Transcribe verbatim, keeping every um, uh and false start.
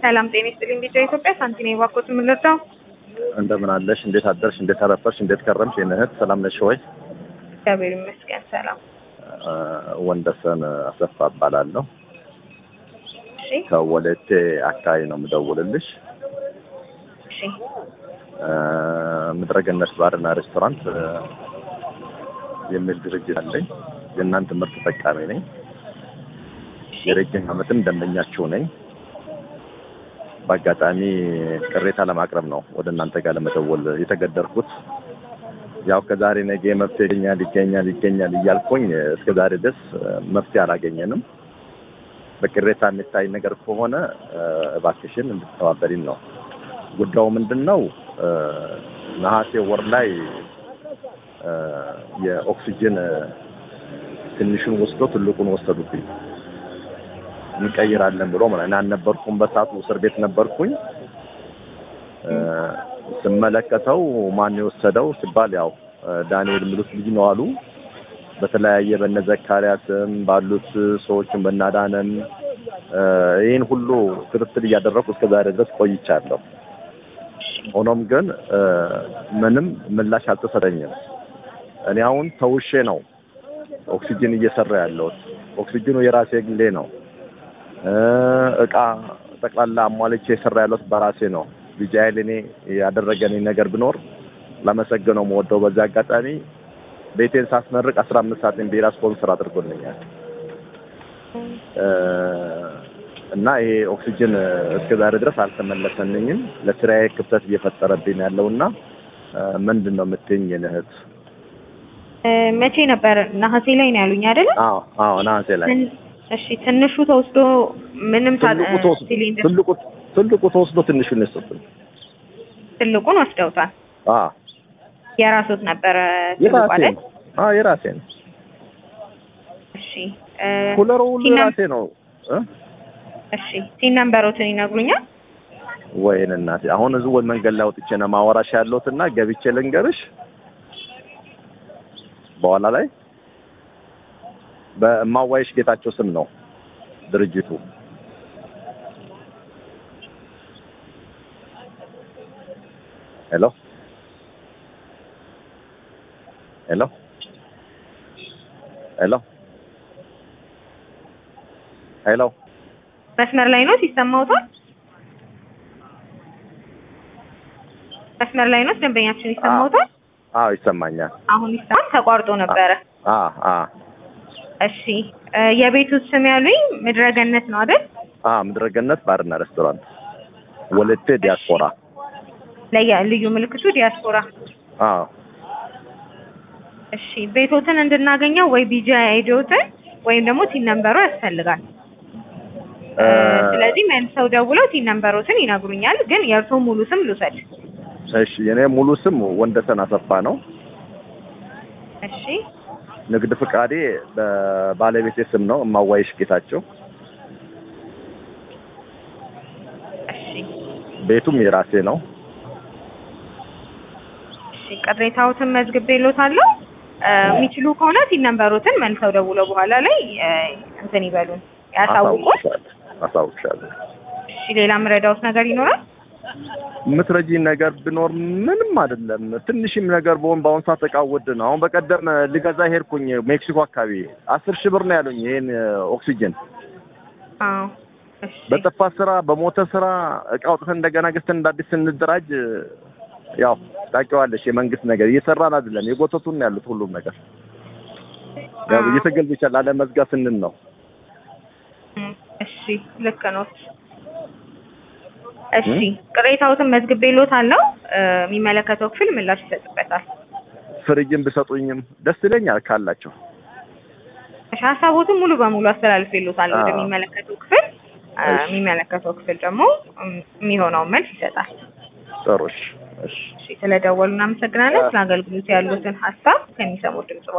ሰላም ጤና ይስጥልኝ። ዲጄ ኢትዮጵያ ሳንቲኔ ባኮት ምንለታው እንደምን አለሽ? እንዴት አደርሽ? እንዴት አረፈሽ? እንዴት ከረምሽ? የነህት ሰላም ነሽ ወይ? እግዚአብሔር ይመስገን ሰላም። ወንደሰን አሰፋ እባላለሁ። እሺ ከወለቴ አካባቢ ነው የምደውልልሽ። እሺ ምድረገነት ባርና ሬስቶራንት የሚል ድርጅት አለኝ። የእናንተ ምርት ተጠቃሚ ነኝ። የረጅም ዓመትም ደንበኛችሁ ነኝ። በአጋጣሚ ቅሬታ ለማቅረብ ነው ወደ እናንተ ጋር ለመደወል የተገደድኩት። ያው ከዛሬ ነገ መፍትሄ ይገኛል ይገኛል ይገኛል እያልኩኝ እስከ ዛሬ ድረስ መፍትሄ አላገኘንም። በቅሬታ የሚታይ ነገር ከሆነ እባክሽን እንድትተባበሪን ነው። ጉዳዩ ምንድነው? ነሐሴ ወር ላይ የኦክሲጅን ትንሹን ወስዶ ትልቁን ወሰዱብኝ። እንቀይራለን ብሎ ማለት ነው። አልነበርኩም፣ በሰዓቱ እስር ቤት ነበርኩኝ። ስመለከተው ማን የወሰደው ሲባል ያው ዳንኤል ምሉት ልጅ ነው አሉ። በተለያየ በነዘካሪያስም ባሉት ሰዎችን በናዳነም ይሄን ሁሉ ክትትል እያደረኩ እስከ ዛሬ ድረስ ቆይቻለሁ። ሆኖም ግን ምንም ምላሽ አልተሰጠኝም። እኔ አሁን ተውሼ ነው ኦክሲጅን እየሰራ ያለሁት። ኦክሲጅኑ የራሴ ግሌ ነው። እቃ ጠቅላላ አሟልቼ የሰራ ያለሁት በራሴ ነው። ቢጃይል እኔ ያደረገኝ ነገር ቢኖር ለመሰገነው የምወደው በዛ አጋጣሚ ቤቴን ሳስመርቅ አስራ አምስት ሰዓት ቢራ ስፖንሰር አድርጎልኛል። እና ይሄ ኦክሲጅን እስከዛሬ ድረስ አልተመለሰልኝም። ለስራዬ ክፍተት እየፈጠረብኝ ያለውና ምንድነው የምትይኝ የነህት? መቼ ነበር? ነሐሴ ላይ ነው ያሉኝ አይደል? አዎ አዎ ነሐሴ ላይ። እሺ ትንሹ ተወስዶ ምንም ሲሊንደር ትልቁ ትልቁ ተወስዶ ትንሹን ነው። ትልቁን ወስደውታል? አዎ የራስዎት ነበር ትልቁ አይደል? አዎ የራሴ ነው። እሺ ኩለሩ ሁሉ የራሴ ነው። እሺ ሲን ነምበሮትን ይነግሩኛል? ወይኔ እናቴ አሁን እዚህ ወይ መንገድ ላይ ወጥቼ ነው ማወራሽ ያለሁትና ገብቼ ልንገርሽ በኋላ ላይ። በማዋይሽ ጌታቸው ስም ነው ድርጅቱ። ሄሎ ሄሎ ሄሎ ሄሎ መስመር ላይ ነው ሲሰማውታል? መስመር ላይ ነው ደንበኛችን ይሰማውታል? አዎ ይሰማኛል። አሁን ይሰማል? ተቋርጦ ነበረ። አዎ አዎ እሺ የቤቱ ስም ያሉኝ ምድረገነት ነው አይደል? አዎ ምድረገነት ባርና ሬስቶራንት ወለቴ ዲያስፖራ። ለያ ልዩ ምልክቱ ዲያስፖራ። አዎ እሺ ቤቶትን እንድናገኘው ወይ ቢጂ አይዲዎትን ወይም ደግሞ ቲን ነምበሩ ያስፈልጋል። ስለዚህ መልሰው ደውለው ቲን ነምበሮትን ይነግሩኛል። ግን የእርሶ ሙሉ ስም ልውሰድ? እሺ የኔ ሙሉ ስም ወንደሰን አሰፋ ነው። እሺ ንግድ ፍቃዴ በባለቤቴ ስም ነው እማዋይሽ ጌታቸው። እሺ ቤቱም የራሴ ነው። እሺ ቅሬታዎትን መዝግቤልዎታለሁ። የሚችሉ ከሆነ ቲን ነምበሮትን መልሰው ደውለው በኋላ ላይ እንትን ይበሉን ያሳውቁን። አሳውቅሻለሁ። እሺ ሌላ ምረዳውት ነገር ይኖራል? የምትረጂኝ ነገር ቢኖር ምንም አይደለም። ትንሽም ነገር በሆን በአሁን ሰዓት እቃ ውድ ነው። አሁን በቀደም ልገዛ ሄድኩኝ ሜክሲኮ አካባቢ አስር ሺህ ብር ነው ያሉኝ ይሄን ኦክሲጅን። አዎ እሺ በጠፋ ስራ በሞተ ስራ እቃ አውጥተን እንደገና ገዝተን እንዳዲስ ስንደራጅ ያው ታውቂዋለሽ የመንግስት ነገር እየሰራን አይደለም። የጎተቱን ያሉት ሁሉም ነገር ያው እየተገልብቻል አለ መዝጋት ስንል ነው። እሺ ልክ ነው። እሺ ቅሬታዎትን መዝግቤልዎታለሁ። የሚመለከተው ክፍል ምላሽ ይሰጥበታል። ፍሪጅን ቢሰጡኝም ደስ ይለኛል ካላቸው። እሺ ሀሳቦትን ሙሉ በሙሉ አስተላልፌልዎታለሁ ወደሚመለከተው ክፍል። የሚመለከተው ክፍል ደግሞ የሚሆነውን መልስ ይሰጣል። ጥሩ እሺ። እሺ ስለደወሉ እናመሰግናለን። ስለ አገልግሎት ያሉትን ሀሳብ ከሚሰሙት ድምጽ